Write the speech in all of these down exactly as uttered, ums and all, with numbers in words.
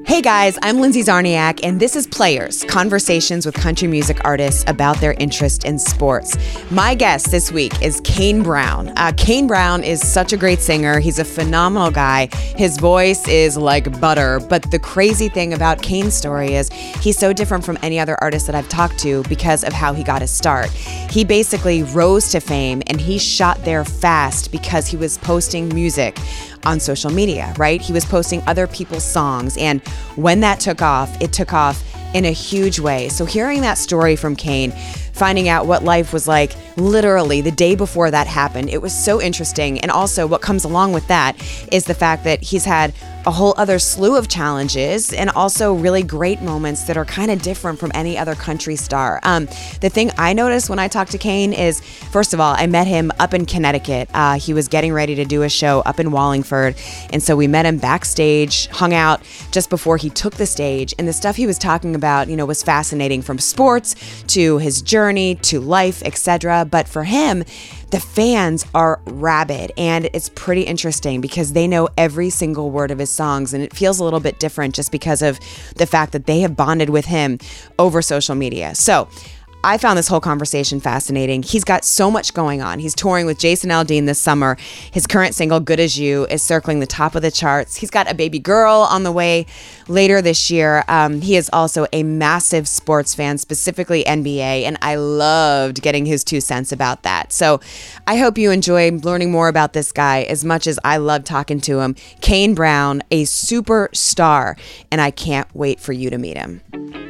Hey guys, I'm Lindsay Zarniak, and this is Players, conversations with country music artists about their interest in sports. My guest this week is Kane Brown. Uh, Kane Brown is such a great singer. He's a phenomenal guy. His voice is like butter, but the crazy thing about Kane's story is he's so different from any other artist that I've talked to because of how he got his start. He basically rose to fame, and he shot there fast because he was posting music on social media, right? He was posting other people's songs, and when that took off, it took off in a huge way. So hearing that story from Kane, finding out what life was like literally the day before that happened, it was so interesting. And also what comes along with that is the fact that he's had a whole other slew of challenges and also really great moments that are kind of different from any other country star. Um, the thing I noticed when I talked to Kane is, first of all, I met him up in Connecticut. Uh, he was getting ready to do a show up in Wallingford. And so we met him backstage, hung out just before he took the stage. And the stuff he was talking about, you know, was fascinating, from sports to his journey to life, et cetera. But for him, the fans are rabid, and it's pretty interesting because they know every single word of his songs, and it feels a little bit different just because of the fact that they have bonded with him over social media. So I found this whole conversation fascinating. He's got so much going on. He's touring with Jason Aldean this summer. His current single, Good As You, is circling the top of the charts. He's got a baby girl on the way later this year. Um, he is also a massive sports fan, specifically N B A, and I loved getting his two cents about that. So I hope you enjoy learning more about this guy as much as I love talking to him. Kane Brown, a superstar, and I can't wait for you to meet him.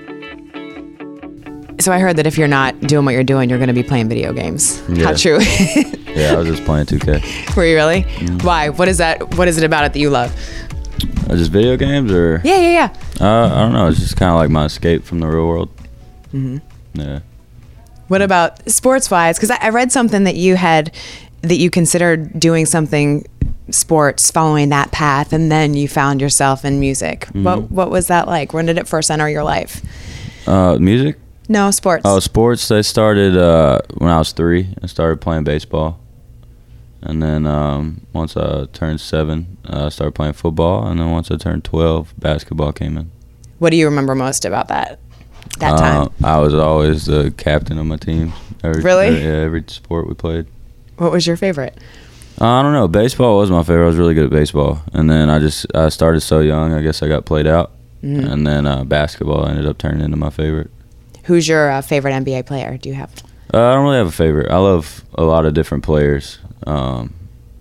So I heard that if you're not doing what you're doing, you're going to be playing video games. Yeah. How true? Yeah, I was just playing two K. Were you really? Mm-hmm. Why? What is that? What is it about it that you love? Uh, just video games, or? Yeah, yeah, yeah. Uh, I don't know. It's just kind of like my escape from the real world. Mm-hmm. Yeah. What about sports-wise? Because I, I read something that you had, that you considered doing something sports, following that path, and then you found yourself in music. Mm-hmm. What What was that like? When did it first enter your life? Uh, music? No, sports. Oh, sports. They started uh, when I was three. I started playing baseball. And then um, once I turned seven, uh, I started playing football. And then once I turned twelve, basketball came in. What do you remember most about that, that uh, time? I was always the captain of my team. Every, really? Every, yeah, every sport we played. What was your favorite? Uh, I don't know. Baseball was my favorite. I was really good at baseball. And then I just I started so young, I guess I got played out. Mm-hmm. And then uh, basketball ended up turning into my favorite. Who's your uh, favorite N B A player? Do you have? Uh, I don't really have a favorite. I love a lot of different players. Um,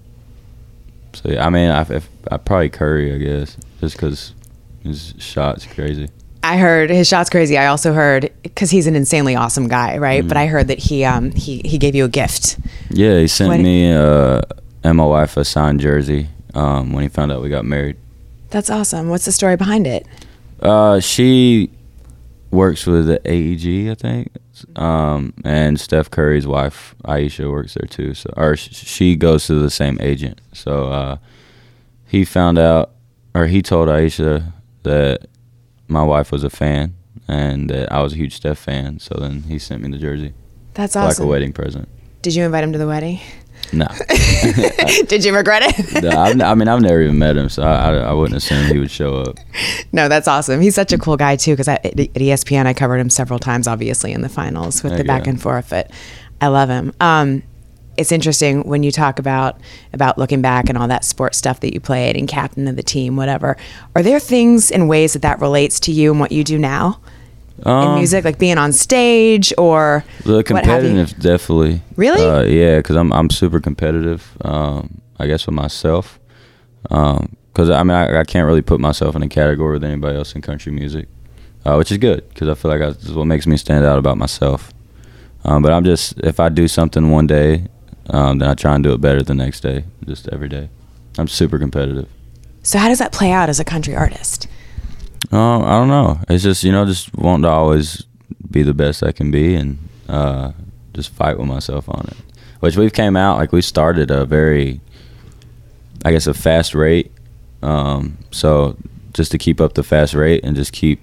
so yeah, I mean, I, if, I probably Curry, I guess, just because his shot's crazy. I heard his shot's crazy. I also heard, because he's an insanely awesome guy, right? Mm-hmm. But I heard that he um he he gave you a gift. Yeah, he sent when me uh, and my wife a signed jersey um, when he found out we got married. That's awesome. What's the story behind it? Uh, she works with the A E G, I think, um, and Steph Curry's wife, Aisha, works there too. So, or sh- she goes to the same agent. So uh, he found out, or he told Aisha that my wife was a fan and that I was a huge Steph fan. So then he sent me the jersey. That's awesome. Like a wedding present. Did you invite him to the wedding? No. Did you regret it? No, I've, I mean, I've never even met him, so I, I, I wouldn't assume he would show up. No, that's awesome. He's such a cool guy, too, because at E S P N, I covered him several times, obviously, in the finals with there the back go. and forth. But I love him. Um, it's interesting when you talk about about looking back and all that sports stuff that you played and captain of the team, whatever. Are there things and ways that that relates to you and what you do now? Um, in music, like being on stage or the competitive, definitely. Really? Uh, yeah, because I'm I'm super competitive. Um, I guess with myself, because um, I mean I, I can't really put myself in a category with anybody else in country music, uh, which is good because I feel like I, this is what makes me stand out about myself. Um, but I'm just, if I do something one day, um, then I try and do it better the next day, just every day. I'm super competitive. So how does that play out as a country artist? Uh, I don't know. It's just, you know, just wanting to always be the best I can be and uh, just fight with myself on it. Which we've came out, like we started a very, I guess, a fast rate. Um, so just to keep up the fast rate and just keep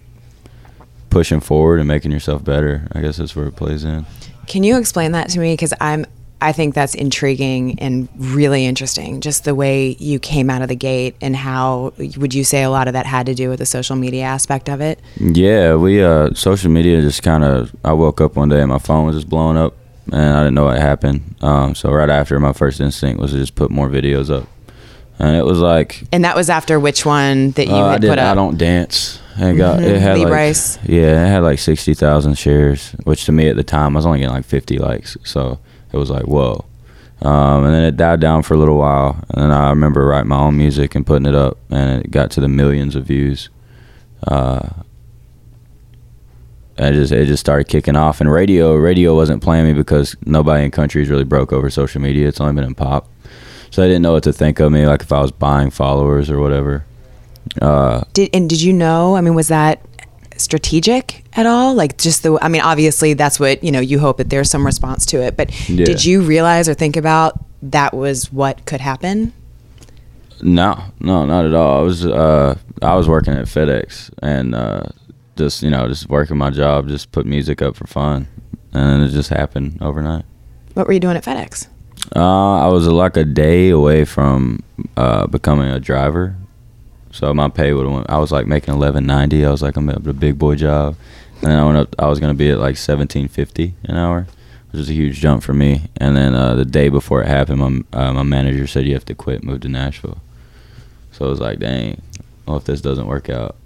pushing forward and making yourself better, I guess that's where it plays in. Can you explain that to me? Because I'm I think that's intriguing and really interesting, just the way you came out of the gate, and how would you say a lot of that had to do with the social media aspect of it? Yeah, we uh, social media just kind of, I woke up one day and my phone was just blowing up and I didn't know what happened. Um, so right after, my first instinct was to just put more videos up. And it was like... And that was after which one that you uh, had I did put up? I Don't Dance. It got mm-hmm. it had Lee like Brice. Yeah, it had like sixty thousand shares, which to me at the time I was only getting like fifty likes, so it was like whoa. Um, and then it died down for a little while, and then I remember writing my own music and putting it up, and it got to the millions of views. Uh, I just it just started kicking off, and radio radio wasn't playing me because nobody in country's really broke over social media. It's only been in pop, so I didn't know what to think of me, like if I was buying followers or whatever. Uh, did and did you know? I mean, was that strategic at all? Like, just the, I mean, obviously that's what, you know, you hope that there's some response to it, but yeah. Did you realize or think about that was what could happen? No, no, not at all. I was, uh, I was working at FedEx and, uh, just, you know, just working my job, just put music up for fun. And it just happened overnight. What were you doing at FedEx? Uh, I was like a day away from, uh, becoming a driver. So my pay would have went, I was like making eleven ninety. I was like, I'm at a big boy job. And then I went up, I was going to be at like seventeen fifty an hour, which is a huge jump for me. And then uh, the day before it happened, my, uh, my manager said, you have to quit, move to Nashville. So I was like, dang, well, if this doesn't work out.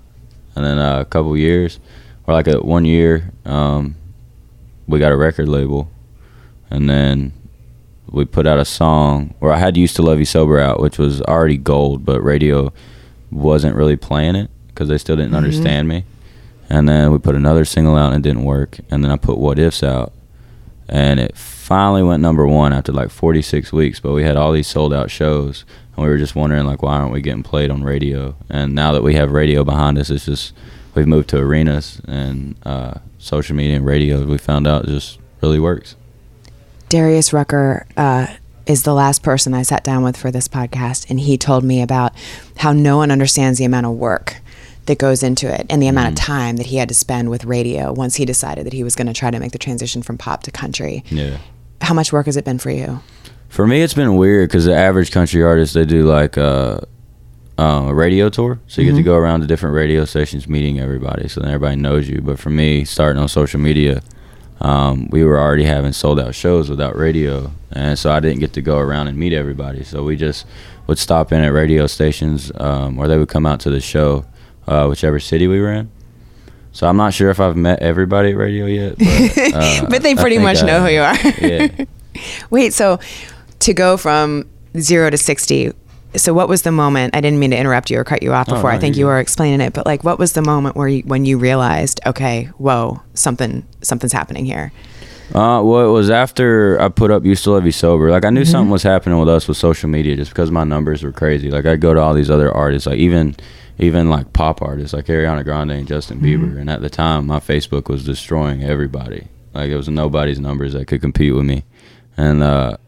And then uh, a couple years, or like a one year, um, we got a record label. And then we put out a song where I had Used to Love You Sober out, which was already gold, but radio wasn't really playing it because they still didn't mm-hmm. understand me. And then we put another single out and it didn't work. And then I put What Ifs out, and it finally went number one after like forty-six weeks. But we had all these sold out shows, and we were just wondering, like, why aren't we getting played on radio? And now that we have radio behind us, it's just, we've moved to arenas, and uh, social media and radio, we found out it just really works. Darius Rucker uh, is the last person I sat down with for this podcast, and he told me about how no one understands the amount of work that goes into it and the amount mm. of time that he had to spend with radio once he decided that he was going to try to make the transition from pop to country. Yeah. How much work has it been for you? For me, it's been weird because the average country artist, they do like uh, uh, a radio tour. So you mm-hmm. get to go around to different radio stations meeting everybody, so then everybody knows you. But for me, starting on social media, Um, we were already having sold out shows without radio, and so I didn't get to go around and meet everybody. So we just would stop in at radio stations, um, or they would come out to the show, uh, whichever city we were in. So I'm not sure if I've met everybody at radio yet, but, uh, but they pretty much I, know who you are. Yeah. Wait, so to go from zero to sixty, so what was the moment? I didn't mean to interrupt you or cut you off before. Oh, no, I think you good. were explaining it, but like, what was the moment where you, when you realized, okay, whoa, something, something's happening here? Uh, well, it was after I put up Used to Love You Sober. Like, I knew mm-hmm. something was happening with us with social media just because my numbers were crazy. Like, I'd go to all these other artists, like even, even like pop artists like Ariana Grande and Justin mm-hmm. Bieber. And at the time, my Facebook was destroying everybody. Like, it was nobody's numbers that could compete with me. And, uh,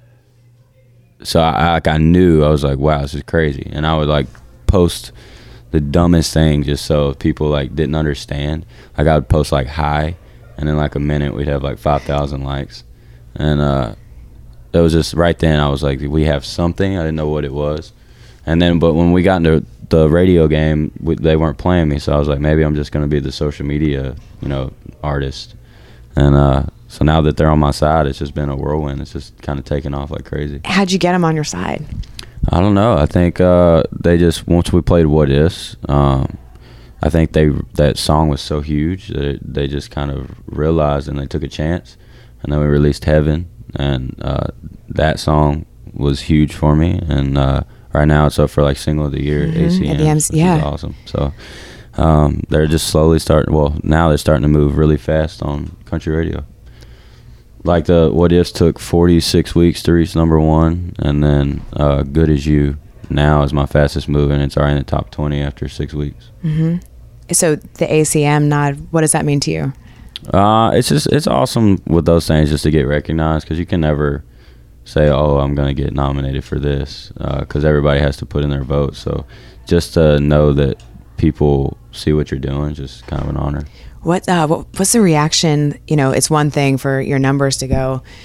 So I like I knew, I was like, wow, this is crazy. And I would like post the dumbest thing just so people like didn't understand. Like I would post like hi, and in like a minute we'd have like five thousand likes. And uh, it was just right then I was like, we have something. I didn't know what it was. And then, but when we got into the radio game, we, they weren't playing me. So I was like, maybe I'm just going to be the social media, you know, artist. And uh, so now that they're on my side, it's just been a whirlwind. It's just kind of taken off like crazy. How'd you get them on your side? I don't know. I think uh, they just, once we played What Ifs, um, I think they that song was so huge that it, they just kind of realized and they took a chance. And then we released Heaven, and uh, that song was huge for me. And uh, right now it's up for like single of the year, mm-hmm. A C M, A C M, which is awesome. So um, they're just slowly starting, well, now they're starting to move really fast on country radio. Like the What Ifs took forty-six weeks to reach number one, and then uh, Good As You now is my fastest moving. It's already in the top twenty after six weeks. Mm-hmm. So the A C M nod, what does that mean to you? Uh, it's just it's awesome with those things just to get recognized, because you can never say, oh, I'm going to get nominated for this, because uh, everybody has to put in their vote. So just to know that people see what you're doing is just kind of an honor. What, uh, what what's the reaction? You know, it's one thing for your numbers to go,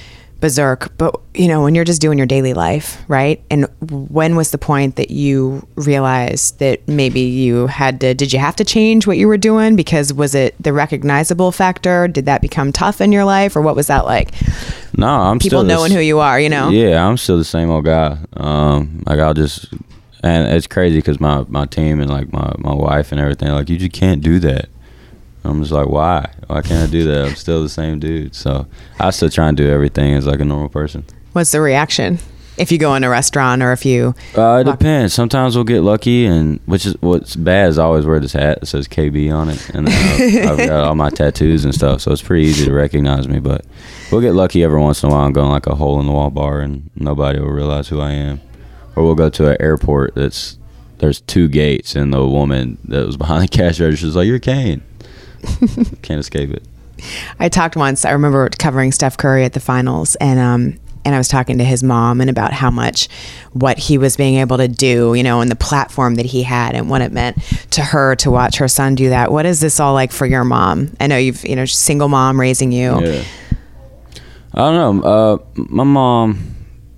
berserk, but you know, when you're just doing your daily life, right? And when was the point that you realized that maybe you had to, did you have to change what you were doing? Because was it the recognizable factor? Did that become tough in your life, or what was that like? No, I'm People still knowing this, who you are, you know? Yeah, I'm still the same old guy. Um, like I'll just, and it's crazy because my, my team and like my, my wife and everything, like you just can't do that. I'm just like, why? Why can't I do that? I'm still the same dude. So I still try and do everything as like a normal person. What's the reaction if you go in a restaurant or if you? Uh, it depends. Sometimes we'll get lucky, and which is what's bad is I always wear this hat that says K B on it, and then I've, I've got all my tattoos and stuff, so it's pretty easy to recognize me. But we'll get lucky every once in a while and go in like a hole in the wall bar, and nobody will realize who I am. Or we'll go to an airport that's there's two gates, and the woman that was behind the cash register is like, "You're Kane." Can't escape it. I talked once, I remember covering Steph Curry at the finals, and um and I was talking to his mom and about how much what he was being able to do, you know, and the platform that he had and what it meant to her to watch her son do that. What is this all like for your mom? I know you've, you know, single mom raising you. Yeah. I don't know. Uh, my mom,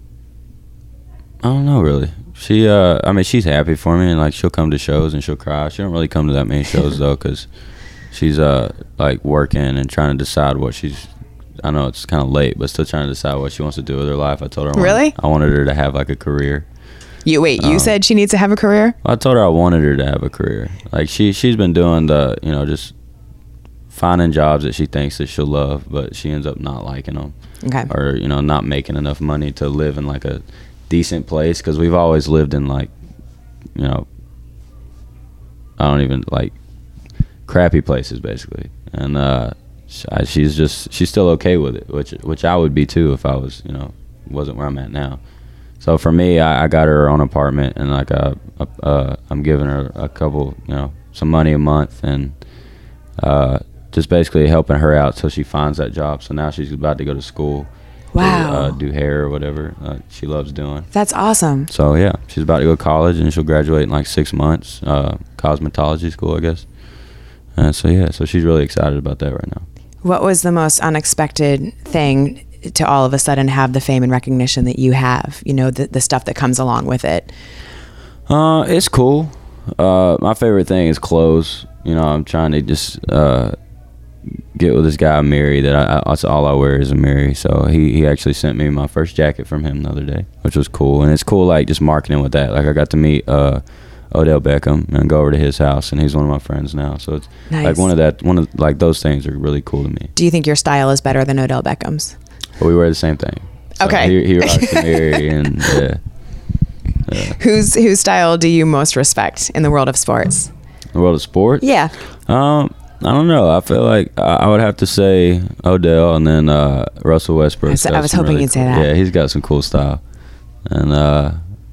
I don't know really. She, uh, I mean, she's happy for me, and like she'll come to shows and she'll cry. She don't really come to that many shows though, because she's uh like working and trying to decide what she's. I know it's kind of late, but still trying to decide what she wants to do with her life. I told her I really wanted, I wanted her to have like a career. You wait. You um, said she needs to have a career? I told her I wanted her to have a career. Like she she's been doing the you know just finding jobs that she thinks that she'll love, but she ends up not liking them. Okay. Or you know not making enough money to live in like a decent place, because we've always lived in like you know I don't even like crappy places basically, and uh she's just she's still okay with it, which which I would be too if I was you know wasn't where I'm at now. So for me, I, I got her her own apartment, and like uh, uh I'm giving her a couple you know some money a month, and uh just basically helping her out till she finds that job. So now she's about to go to school. Wow. To, uh, do hair or whatever uh, she loves doing. That's awesome. So yeah, she's about to go to college, and she'll graduate in like six months. Uh, cosmetology school, I guess. And so yeah, so she's really excited about that right now. What was the most unexpected thing to all of a sudden have the fame and recognition that you have? You know, the the stuff that comes along with it. Uh, it's cool. Uh, my favorite thing is clothes. You know, I'm trying to just uh, get with this guy Mary that I, I that's all I wear is a Mary. So he, he actually sent me my first jacket from him the other day, which was cool. And it's cool like just marketing with that. Like I got to meet uh, Odell Beckham and go over to his house, and he's one of my friends now. So it's nice. like one of that one of like those things are really cool to me. Do you think your style is better than Odell Beckham's? But we wear the same thing. So okay. He, he rocks the Mary and yeah. yeah. Whose whose style do you most respect in the world of sports? The world of sports? Yeah. Um, I don't know. I feel like I would have to say Odell, and then uh, Russell Westbrook. I was, I was hoping really you'd cool, say that. Yeah, he's got some cool style. And uh,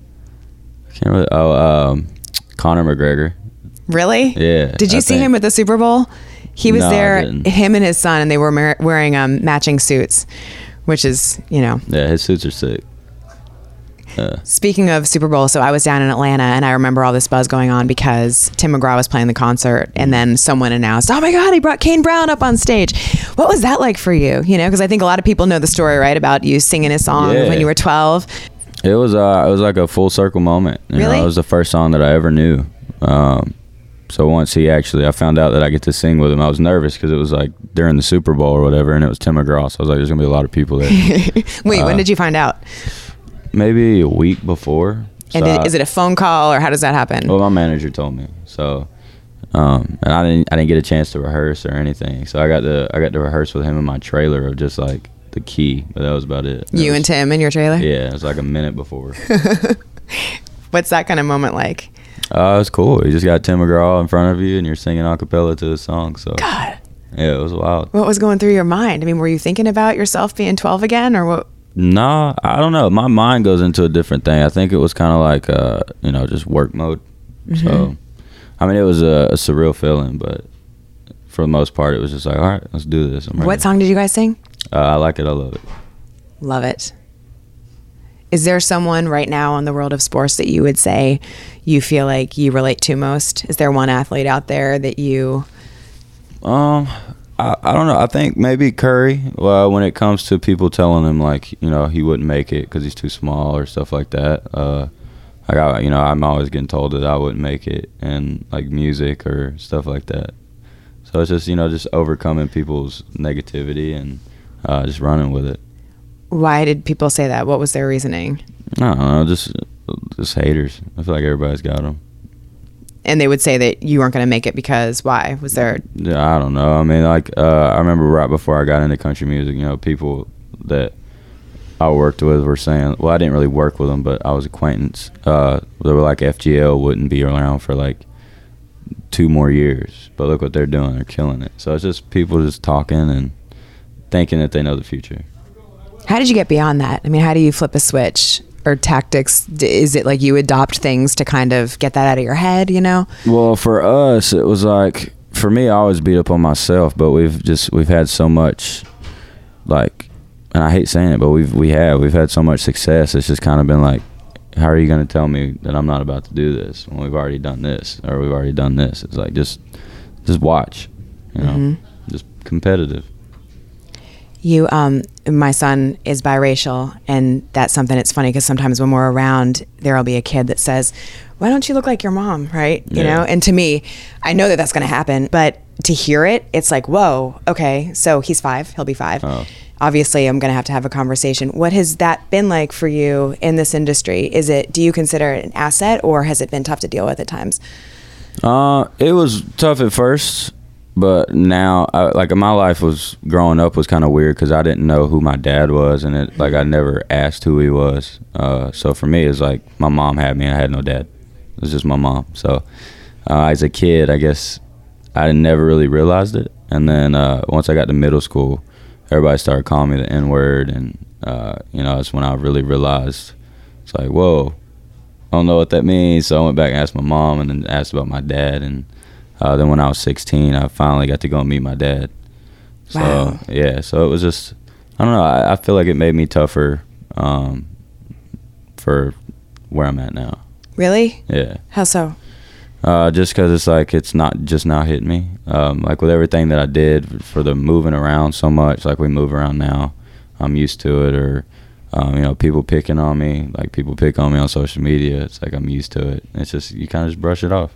I can't really. Oh, um, Conor McGregor. Really? Yeah. Did you I see think. him at the Super Bowl? He was No, I there, didn't. him and his son, and they were mar- wearing um, matching suits, which is, you know. Yeah, his suits are sick. Uh, Speaking of Super Bowl, so I was down in Atlanta, and I remember all this buzz going on because Tim McGraw was playing the concert, and then someone announced, oh my God, he brought Kane Brown up on stage. What was that like for you? You know, because I think a lot of people know the story, right, about you singing his song Yeah. when you were twelve. it was uh, it was like a full circle moment. You Really? know, it was the first song that I ever knew. Um, so once he actually, I found out that I get to sing with him. I was nervous because it was like during the Super Bowl or whatever, and it was Tim McGraw. So I was like, there's gonna be a lot of people there. Wait, Uh, when did you find out? Maybe a week before. And So did, I- is it a phone call, or how does that happen? Well, my manager told me. So, um, and I didn't, I didn't get a chance to rehearse or anything. So I got to, I got to rehearse with him in my trailer of just like the key, but that was about it. That you was, and Tim in your trailer? Yeah, it was like a minute before. What's that kind of moment like? Uh, it was cool. You just got Tim McGraw in front of you, and you're singing a cappella to the song. So, God, yeah, it was wild. what was going through your mind? I mean, were you thinking about yourself being twelve again, or what? Nah, I don't know. My mind goes into a different thing. I think it was kind of like, uh, you know, just work mode. Mm-hmm. So, I mean, it was a, a surreal feeling, but for the most part, it was just like, all right, let's do this. I'm ready. What song did you guys sing? Uh, I like it. I love it. Love it. Is there someone right now in the world of sports that you would say you feel like you relate to most? Is there one athlete out there that you... Um, I, I don't know. I think maybe Curry. Well, when it comes to people telling him like you know he wouldn't make it because he's too small or stuff like that. Uh, I got you know I'm always getting told that I wouldn't make it in like music or stuff like that. So it's just you know just overcoming people's negativity and uh, just running with it. Why did people say that? What was their reasoning? I don't know. Just just haters. I feel like everybody's got them. And they would say that you weren't going to make it because why? Was there... Yeah, I don't know. I mean, like, uh, I remember right before I got into country music, you know, people that I worked with were saying, well, I didn't really work with them, but I was acquaintance. Uh, they were like, F G L wouldn't be around for like two more years. But look what they're doing. They're killing it. So it's just people just talking and thinking that they know the future. How did you get beyond that? I mean, how do you flip a switch? Or tactics? Is it like you adopt things to kind of get that out of your head, you know? Well, for us, it was like, for me, I always beat up on myself, but we've just, we've had so much, like, and I hate saying it, but we've, we have, we've had so much success. It's just kind of been like, how are you going to tell me that I'm not about to do this when we've already done this or we've already done this? It's like, just, just watch, you know, mm-hmm. just competitive. You, um, my son is biracial, and that's something that's funny because sometimes when we're around, there'll be a kid that says, why don't you look like your mom, right? You yeah. know, and to me, I know that that's going to happen, but to hear it, it's like, whoa, okay, so he's five, he'll be five. Oh. Obviously, I'm going to have to have a conversation. What has that been like for you in this industry? Is it, do you consider it an asset, or has it been tough to deal with at times? Uh, it was tough at first. But now, I, like my life was growing up was kind of weird because I didn't know who my dad was, and it like I never asked who he was. Uh, so for me, it's like my mom had me, and I had no dad. It was just my mom. So uh, as a kid, I guess I never really realized it. And then uh, once I got to middle school, everybody started calling me the N word, and uh, you know, that's when I really realized it's like, whoa, I don't know what that means. So I went back and asked my mom, and then asked about my dad, and. Uh, then when I was sixteen, I finally got to go and meet my dad. So, wow. yeah, so it was just, I don't know, I, I feel like it made me tougher um, for where I'm at now. Really? Yeah. How so? Uh, just because it's like, it's not just now hitting me. Um, like with everything that I did for the moving around so much, like we move around now, I'm used to it. Or, um, you know, people picking on me, like people pick on me on social media. It's like I'm used to it. It's just, you kind of just brush it off.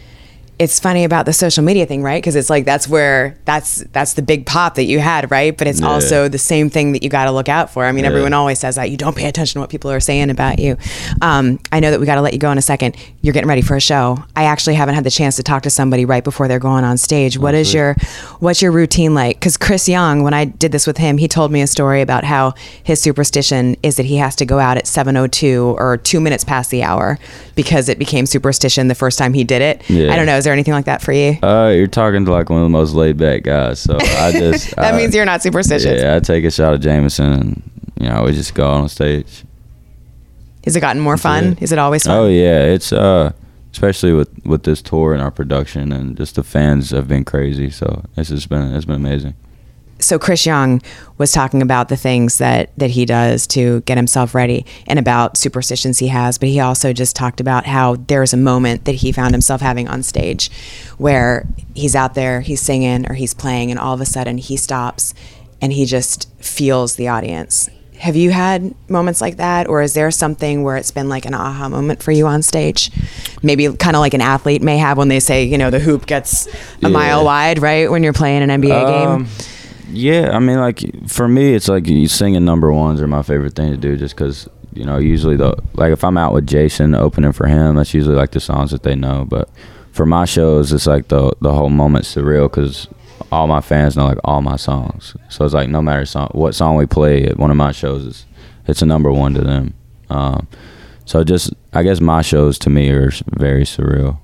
It's funny about the social media thing, right? Because it's like that's where that's that's the big pop that you had, right? But it's yeah. also the same thing that you got to look out for. I mean, yeah. everyone always says that you don't pay attention to what people are saying about you. Um, I know that we got to let you go in a second. You're getting ready for a show. I actually haven't had the chance to talk to somebody right before they're going on stage. What is your what's your routine like? Because Chris Young, when I did this with him, he told me a story about how his superstition is that he has to go out at seven oh two or two minutes past the hour because it became superstition the first time he did it. Yeah. I don't know. Is there anything like that for you? Uh, you're talking to like one of the most laid back guys. So I just that I, means you're not superstitious. Yeah, I take a shot of Jameson, and you know we just go on stage. Has it gotten more That's fun? It. Is it always fun? Oh yeah, it's uh, especially with with this tour and our production, and just the fans have been crazy. So it's just been it's been amazing. So Chris Young was talking about the things that, that he does to get himself ready and about superstitions he has, but he also just talked about how there's a moment that he found himself having on stage where he's out there, he's singing or he's playing, and all of a sudden he stops and he just feels the audience. Have you had moments like that, or is there something where it's been like an aha moment for you on stage? Maybe kind of like an athlete may have when they say, you know, the hoop gets a yeah. mile wide, right, when you're playing an N B A um, game? Yeah, I mean, like, for me, it's like singing number ones are my favorite thing to do just because, you know, usually, the like, if I'm out with Jason opening for him, that's usually, like, the songs that they know. But for my shows, it's, like, the the whole moment's surreal because all my fans know, like, all my songs. So it's, like, no matter song, what song we play at one of my shows, is it's a number one to them. Um, so just, I guess my shows, to me, are very surreal.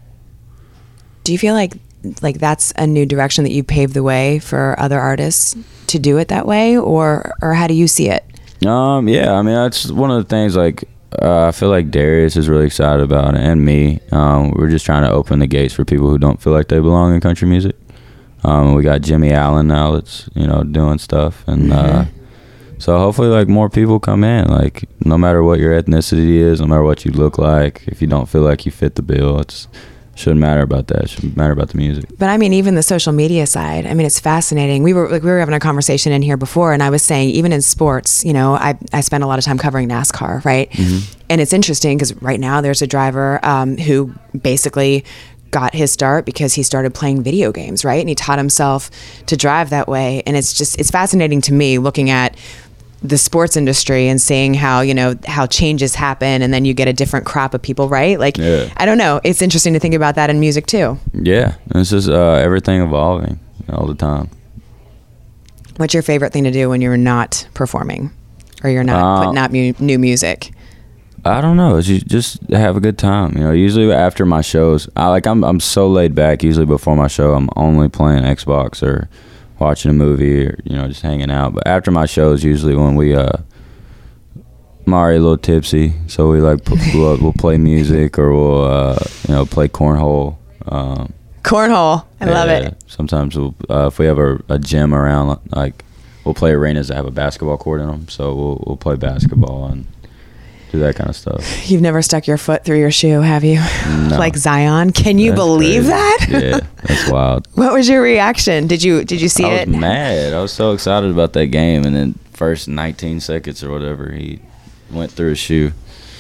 Do you feel like like that's a new direction that you paved the way for other artists to do it that way, or or how do you see it? Um, yeah, I mean, that's one of the things, like, uh, I feel like Darius is really excited about it, and me. Um, we're just trying to open the gates for people who don't feel like they belong in country music. Um, we got Jimmy Allen now that's, you know, doing stuff, and mm-hmm. uh, so hopefully, like, more people come in, like, no matter what your ethnicity is, no matter what you look like, if you don't feel like you fit the bill, it's shouldn't matter about that. It should matter about the music. But I mean, even the social media side, I mean, it's fascinating. We were like, we were having a conversation in here before, and I was saying, even in sports, you know, I, I spend a lot of time covering NASCAR, right? Mm-hmm. And it's interesting because right now there's a driver um, who basically got his start because he started playing video games, right? And he taught himself to drive that way. And it's just, it's fascinating to me looking at the sports industry and seeing how, you know, how changes happen, and then you get a different crop of people, right? Like, yeah. I don't know. It's interesting to think about that in music too. Yeah. It's just uh, everything evolving all the time. What's your favorite thing to do when you're not performing or you're not uh, putting out mu- new music? I don't know. It's just, just have a good time. You know, usually after my shows, I like, I'm, I'm so laid back. Usually before my show, I'm only playing Xbox or watching a movie, or, you know, just hanging out. But after my shows, usually when we, uh, I'm already a little tipsy, so we like, we'll, we'll play music, or we'll, uh, you know, play cornhole. Um, cornhole. I yeah, love it. Sometimes we'll, uh, if we have a, a gym around, like, we'll play arenas that have a basketball court in them, so we'll, we'll play basketball and do that kind of stuff. You've never stuck your foot through your shoe, have you? No. Like Zion? Can you that's believe crazy. that? Yeah, that's wild. What was your reaction? Did you did you see I it? I was mad. I was so excited about that game, and then first nineteen seconds or whatever, he went through his shoe.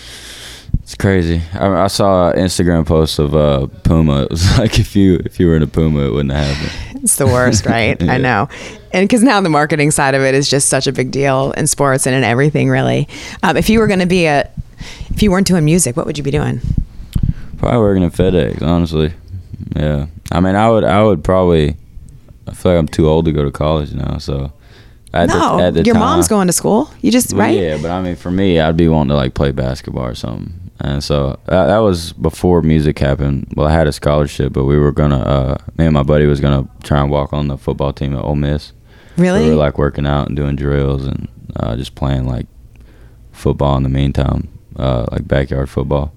It's crazy. I, I saw an Instagram post of uh, Puma. It was like if you if you were in a Puma, it wouldn't have happened. It's the worst, right? Yeah. I know. And because now the marketing side of it is just such a big deal in sports and in everything, really. Um, if you were going to be a, if you weren't doing music, what would you be doing? Probably working at FedEx, honestly. Yeah. I mean, I would, I would probably, I feel like I'm too old to go to college now, so. At no, the, at the your time, mom's going to school. You just, well, right? Yeah, but I mean, for me, I'd be wanting to like play basketball or something. And so uh, that was before music happened. Well, I had a scholarship, but we were going to, uh, me and my buddy was going to try and walk on the football team at Ole Miss. Really? We were like working out and doing drills and uh, just playing like football in the meantime, uh, like backyard football.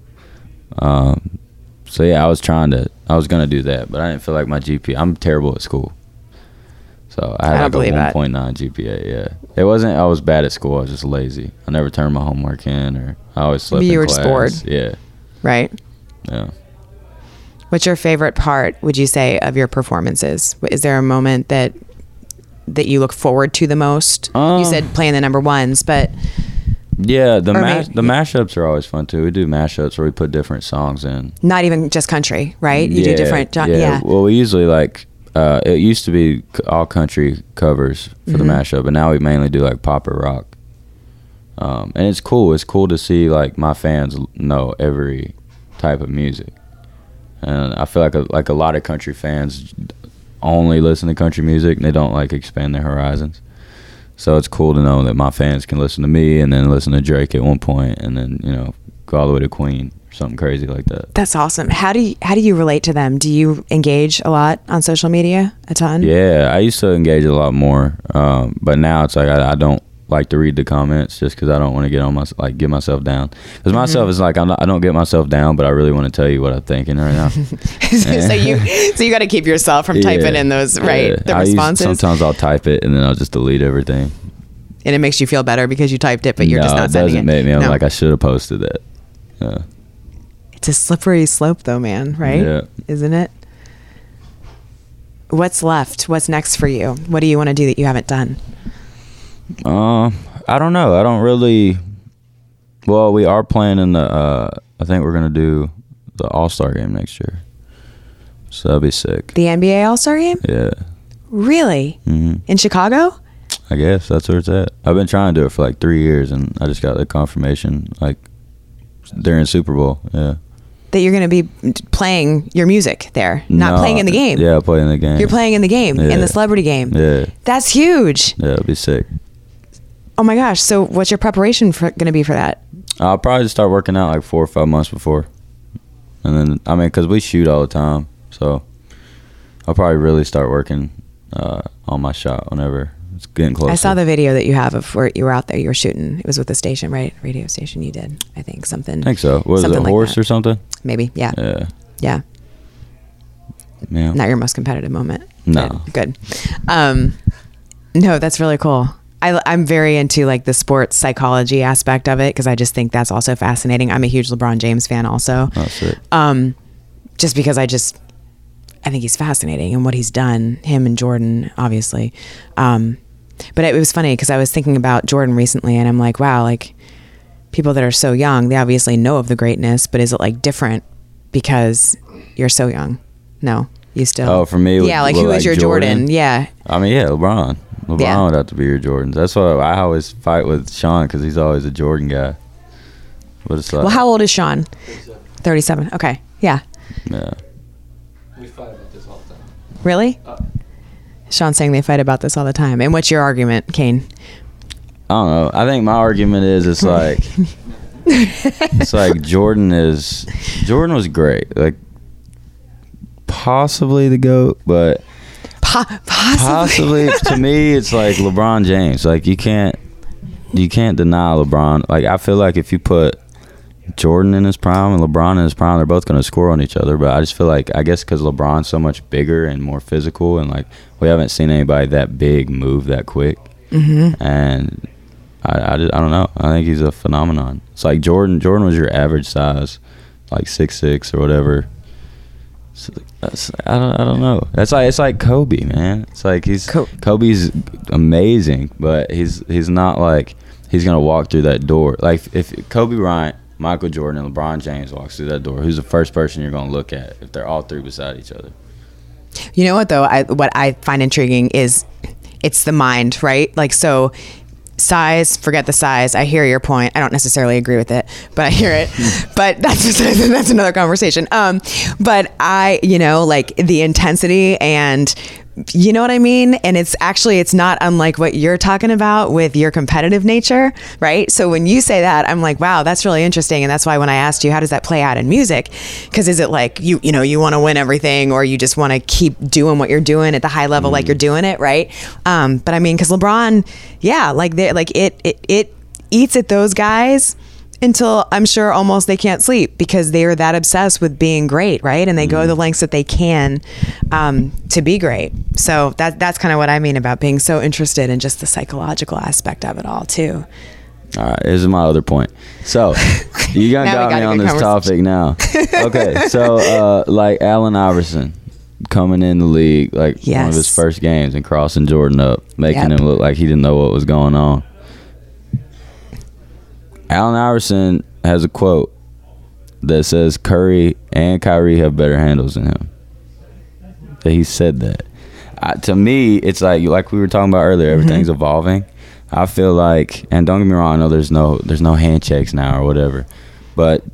Um, so yeah, I was trying to, I was going to do that, but I didn't feel like my G P A, I'm terrible at school. So I had I like a one point nine G P A, yeah. It wasn't, I was bad at school, I was just lazy. I never turned my homework in, or I always slept you in were class. just bored. Yeah. Right? Yeah. What's your favorite part, would you say, of your performances? Is there a moment that that you look forward to the most? Um, you said playing the number ones, but yeah, the mash, maybe, the mashups are always fun too. We do mashups where we put different songs in. Not even just country, right? You yeah, do different, yeah. yeah. Well, we usually like. Uh, it used to be all country covers for mm-hmm. the mashup, but now we mainly do like pop or rock. Um, and it's cool. It's cool to see like my fans know every type of music, and I feel like a, like a lot of country fans only listen to country music and they don't like expand their horizons. So it's cool to know that my fans can listen to me and then listen to Drake at one point, and then you know go all the way to Queen. Something crazy like that. That's awesome. How do you, how do you relate to them? Do you engage a lot on social media? A ton? Yeah, I used to engage a lot more, um, but now it's like I, I don't like to read the comments just because I don't want to get on my like get myself down. Because mm-hmm. myself is like I'm not, I don't get myself down, but I really want to tell you what I'm thinking right now. so you so you got to keep yourself from yeah, typing in those right yeah. the I responses. Use, sometimes I'll type it and then I'll just delete everything. And it makes you feel better because you typed it, but you're no, just not sending it. No, it doesn't make me. I'm no. like I should have posted that. Yeah. It's a slippery slope though, man, right? Yeah. Isn't it? What's left? What's next for you? What do you want to do that you haven't done? Uh, I don't know. I don't really. Well, we are playing in the. Uh, I think we're gonna do the All-Star game next year. So that'll be sick. The N B A All-Star game? Yeah. Really? Mm-hmm. In Chicago? I guess that's where it's at. I've been trying to do it for like three years, and I just got the confirmation like during Super Bowl. Yeah. That you're going to be playing your music there, not no, playing in the game. Yeah, playing the game. You're playing in the game, yeah. in the celebrity game. Yeah. That's huge. Yeah, it'll be sick. Oh my gosh. So what's your preparation going to be for that? I'll probably just start working out like four or five months before. And then, I mean, because we shoot all the time. So I'll probably really start working uh, on my shot whenever it's getting closer. I saw the video that you have of where you were out there, you were shooting. It was with the station, right? Radio station you did, I think. Something. I think so. What was it, a like horse that. Or something? Maybe, yeah. Yeah. Yeah. Yeah. Not your most competitive moment. No. Good. Um, no, that's really cool. I, I'm very into like the sports psychology aspect of it because I just think that's also fascinating. I'm a huge LeBron James fan also. Oh, sick. Um, just because I just, I think he's fascinating and what he's done, him and Jordan, obviously. Um, but it was funny because I was thinking about Jordan recently and I'm like, wow, like people that are so young, they obviously know of the greatness, but is it like different because you're so young? No, you still. Oh, for me, yeah, like who like is your Jordan? Jordan? Yeah. I mean, yeah, LeBron. LeBron yeah. would have to be your Jordan. That's why I always fight with Sean because he's always a Jordan guy. But it's like, well, how old is Sean? thirty-seven. Okay. Yeah. Yeah. We fight about this all the time. Really? Uh, Sean's saying they fight about this all the time. And what's your argument, Kane? I don't know. I think my argument is it's like it's like Jordan is Jordan was great. Like possibly the GOAT, but Po- possibly. possibly to me it's like LeBron James. Like you can't you can't deny LeBron. Like I feel like if you put Jordan in his prime and LeBron in his prime, they're both going to score on each other. But I just feel like, I guess because LeBron's so much bigger and more physical, and like we haven't seen anybody that big move that quick. Mm-hmm. And I, I, I don't know. I think he's a phenomenon. It's like Jordan. Jordan was your average size, like six six or whatever. So that's, I don't. I don't know. That's like it's like Kobe, man. It's like he's Co- Kobe's amazing, but he's he's not like he's gonna walk through that door. Like if Kobe Bryant, Michael Jordan, and LeBron James walks through that door, who's the first person you're going to look at if they're all three beside each other? You know what, though? I, what I find intriguing is it's the mind, right? Like, so size, forget the size. I hear your point. I don't necessarily agree with it, but I hear it. But that's that's another conversation. Um, but I, you know, like the intensity and you know what I mean? And it's actually, it's not unlike what you're talking about with your competitive nature, right? So when you say that, I'm like, wow, that's really interesting. And that's why when I asked you, how does that play out in music? Because is it like, you you know, you want to win everything, or you just want to keep doing what you're doing at the high level, mm. like you're doing it, right? Um, but I mean, because LeBron, yeah, like they like it, it, it eats at those guys until I'm sure almost they can't sleep because they are that obsessed with being great, right? And they mm. go the lengths that they can um, to be great. So that that's kind of what I mean about being so interested in just the psychological aspect of it all, too. All right, here's my other point. So you got, got me on this topic now. Okay, so uh, like Allen Iverson coming in the league, like yes. one of his first games and crossing Jordan up, making yep. him look like he didn't know what was going on. Allen Iverson has a quote that says Curry and Kyrie have better handles than him. That he said that. I, to me, it's like like we were talking about earlier. Everything's mm-hmm. evolving. I feel like, and don't get me wrong, I know there's no there's no handshakes now or whatever, but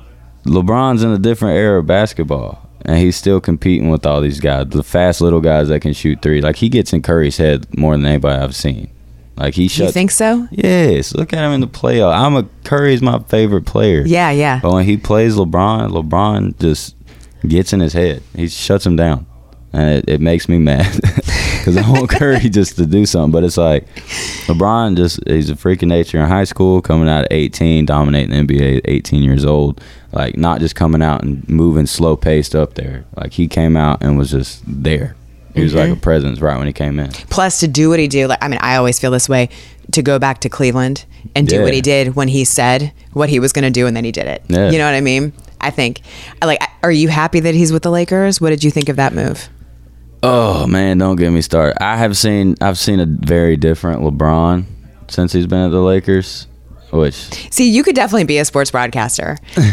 LeBron's in a different era of basketball, and he's still competing with all these guys, the fast little guys that can shoot three. Like he gets in Curry's head more than anybody I've seen. Like he shuts. You think so? Yes. Look at him in the playoff. I'm a Curry's my favorite player. Yeah, yeah. But when he plays LeBron, LeBron just gets in his head. He shuts him down, and it, it makes me mad because I want Curry just to do something. But it's like LeBron just—he's a freak of nature in high school, coming out at eighteen, dominating the N B A at eighteen years old. Like not just coming out and moving slow paced up there. Like he came out and was just there. He was mm-hmm. like a presence right when he came in. Plus, to do what he did, like I mean, I always feel this way, to go back to Cleveland and do yeah. what he did when he said what he was going to do, and then he did it. Yeah. You know what I mean? I think, like, are you happy that he's with the Lakers? What did you think of that move? Oh man, don't get me started. I have seen, I've seen a very different LeBron since he's been at the Lakers. Which see, you could definitely be a sports broadcaster.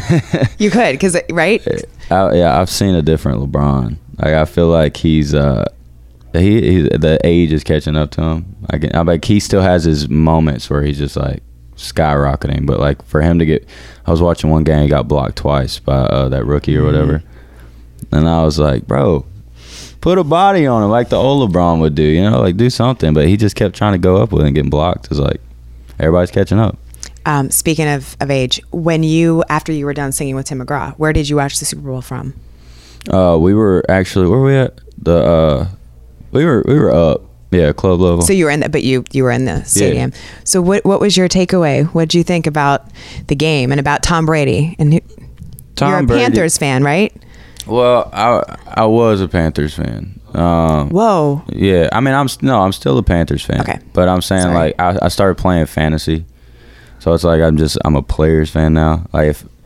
You could, because right? I, yeah, I've seen a different LeBron. Like I feel like he's uh, he, he the age is catching up to him. I can, I like he still has his moments where he's just like skyrocketing. But like for him to get, I was watching one game, he got blocked twice by uh, that rookie or whatever, mm-hmm. and I was like, bro, put a body on him like the old LeBron would do. You know, like do something. But he just kept trying to go up with it and getting blocked. It's like everybody's catching up. Um, speaking of, of age, when you, after you were done singing with Tim McGraw, where did you watch the Super Bowl from? Uh, we were actually, where were we at? The, uh, we were, we were up. Yeah, club level. So you were in the, but you, you were in the stadium. Yeah. So what, what was your takeaway? What did you think about the game and about Tom Brady? And who, Tom you're a Brady. Panthers fan, right? Well, I, I was a Panthers fan. Um, Whoa. Yeah. I mean, I'm, no, I'm still a Panthers fan. Okay. But I'm saying Sorry. like, I, I started playing fantasy. So it's like I'm just I'm a Players fan now. Like if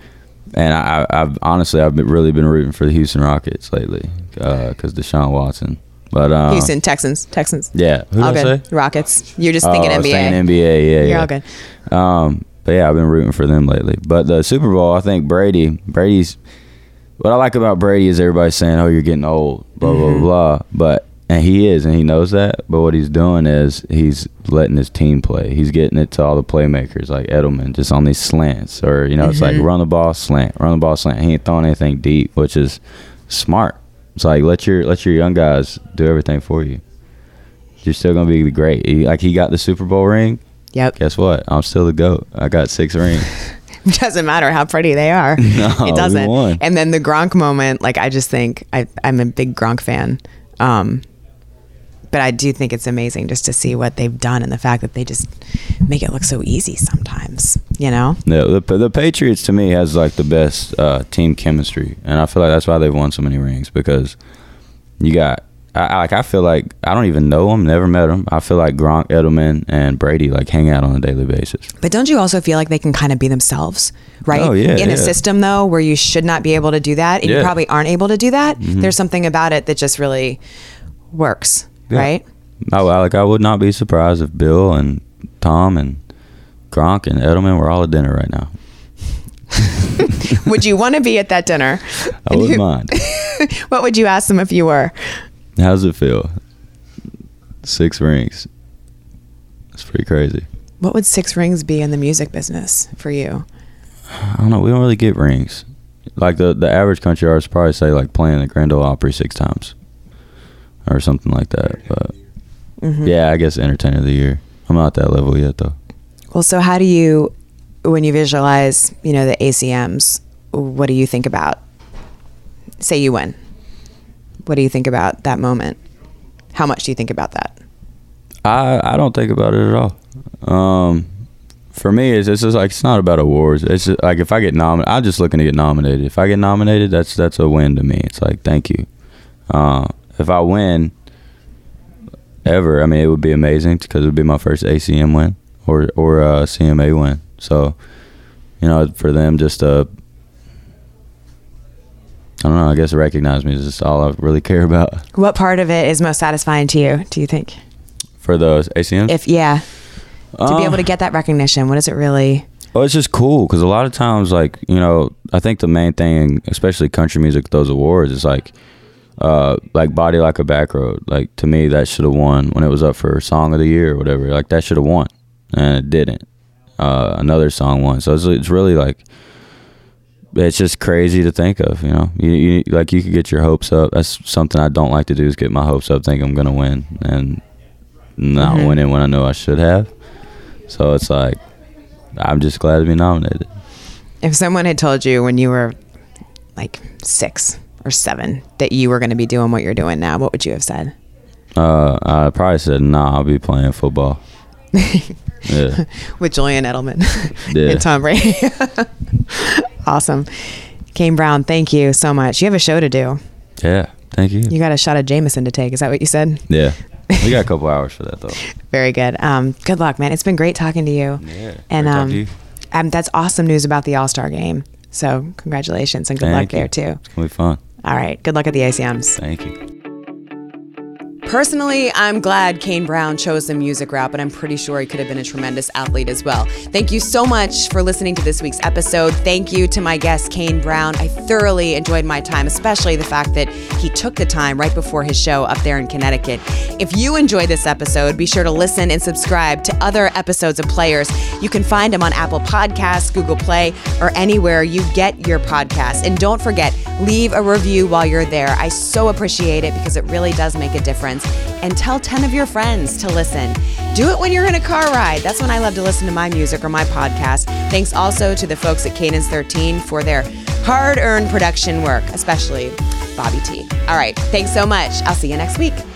and I, I've honestly I've been, really been rooting for the Houston Rockets lately because uh, Deshaun Watson. But um, Houston Texans, Texans. Yeah, who all did good. I say? Rockets. You're just thinking oh, N B A. Saying N B A, yeah, You're yeah. all good. Um, but yeah, I've been rooting for them lately. But the Super Bowl, I think Brady, Brady's. What I like about Brady is everybody's saying, "Oh, you're getting old," blah mm-hmm. blah blah. But and he is, and he knows that. But what he's doing is he's letting his team play. He's getting it to all the playmakers like Edelman, just on these slants, or you know, mm-hmm. it's like run the ball, slant, run the ball, slant. He ain't throwing anything deep, which is smart. It's like let your let your young guys do everything for you. You're still gonna be great. He, like he got the Super Bowl ring. Yep. Guess what? I'm still the GOAT. I got six rings. It doesn't matter how pretty they are. No, it doesn't. we won. And then the Gronk moment, like I just think I, I'm a big Gronk fan. Um, but I do think it's amazing just to see what they've done and the fact that they just make it look so easy sometimes, you know? Yeah, the, the Patriots to me has like the best uh, team chemistry. And I feel like that's why they've won so many rings, because you got, I, like I feel like I don't even know them, never met them. I feel like Gronk, Edelman, and Brady like hang out on a daily basis. But don't you also feel like they can kind of be themselves, right? Oh yeah. In yeah. a system though where you should not be able to do that, and yeah. you probably aren't able to do that. Mm-hmm. There's something about it that just really works, yeah. right? I, like I would not be surprised if Bill and Tom and Gronk and Edelman were all at dinner right now. Would you want to be at that dinner? I wouldn't mind. What would you ask them if you were? How's it feel? Six rings. It's pretty crazy. What would six rings be in the music business for you? I don't know. We don't really get rings. Like the, the average country artist probably say like playing the Grand Ole Opry six times or something like that. But mm-hmm. yeah, I guess Entertainer of the Year. I'm not at that level yet though. Well, so how do you, when you visualize, you know, the A C Ms, what do you think about? Say you win. What do you think about that moment? How much do you think about that? I I don't think about it at all. Um, for me, it's, it's just like it's not about awards. It's just, like if I get nominated, I'm just looking to get nominated. If I get nominated, that's that's a win to me. It's like thank you. Uh, if I win, ever, I mean, it would be amazing because it would be my first A C M win or or uh, C M A win. So, you know, for them just to, I don't know, I guess recognize me is just all I really care about. What part of it is most satisfying to you, do you think? For those A C Ms? If, yeah. To uh, be able to get that recognition, what is it really? Well, it's just cool because a lot of times, like, you know, I think the main thing, especially country music, those awards, is like, uh, like Body Like a Back Road. Like, to me, that should have won when it was up for Song of the Year or whatever. Like, that should have won. And it didn't. Uh, another song won. So it's, it's really like, it's just crazy to think of, you know. You, you like you could get your hopes up. That's something I don't like to do, is get my hopes up, think I'm gonna win, and not mm-hmm. winning when I know I should have. So it's like, I'm just glad to be nominated. If someone had told you when you were like six or seven that you were going to be doing what you're doing now, what would you have said? Uh, I probably said, "Nah, I'll be playing football." Yeah. With Julian Edelman Yeah. and Tom Brady. Awesome. Kane Brown, thank you so much. You have a show to do. Yeah, thank you. You got a shot of Jameson to take. Is that what you said? Yeah. We got a couple hours for that, though. Very good. Um, good luck, man. It's been great talking to you. Yeah. And great um, talking to you. um, that's awesome news about the All-Star game. So congratulations and good Thank luck there, you. too. It's going to be fun. All right. Good luck at the A C Ms. Thank you. Personally, I'm glad Kane Brown chose the music route, but I'm pretty sure he could have been a tremendous athlete as well. Thank you so much for listening to this week's episode. Thank you to my guest, Kane Brown. I thoroughly enjoyed my time, especially the fact that he took the time right before his show up there in Connecticut. If you enjoyed this episode, be sure to listen and subscribe to other episodes of Players. You can find them on Apple Podcasts, Google Play, or anywhere you get your podcasts. And don't forget, leave a review while you're there. I so appreciate it because it really does make a difference. And tell ten of your friends to listen. Do it when you're in a car ride. That's when I love to listen to my music or my podcast. Thanks also to the folks at Cadence thirteen for their hard-earned production work, especially Bobby T. All right, thanks so much. I'll see you next week.